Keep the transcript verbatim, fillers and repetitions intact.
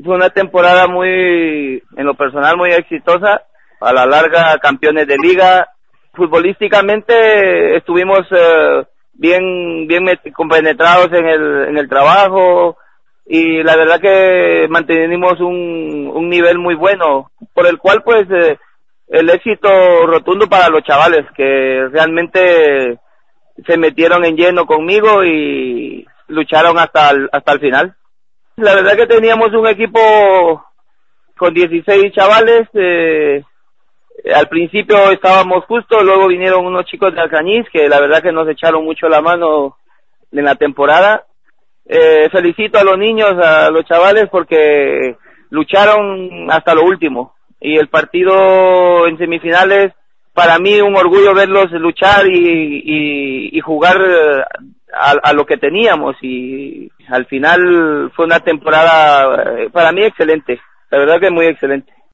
Fue una temporada muy, en lo personal, muy exitosa. A la larga, campeones de liga. Futbolísticamente estuvimos eh, bien, bien compenetrados en el, en el trabajo y la verdad que mantenimos un, un nivel muy bueno, por el cual pues eh, el éxito rotundo para los chavales que realmente se metieron en lleno conmigo y lucharon hasta el, hasta el final. La verdad que teníamos un equipo con dieciséis chavales, eh, al principio estábamos justos, luego vinieron unos chicos de Alcañiz que la verdad que nos echaron mucho la mano en la temporada. Eh, felicito a los niños, a los chavales porque lucharon hasta lo último y el partido en semifinales, para mí un orgullo verlos luchar y, y, y jugar a, a lo que teníamos y al final fue una temporada para mí excelente, la verdad que muy excelente.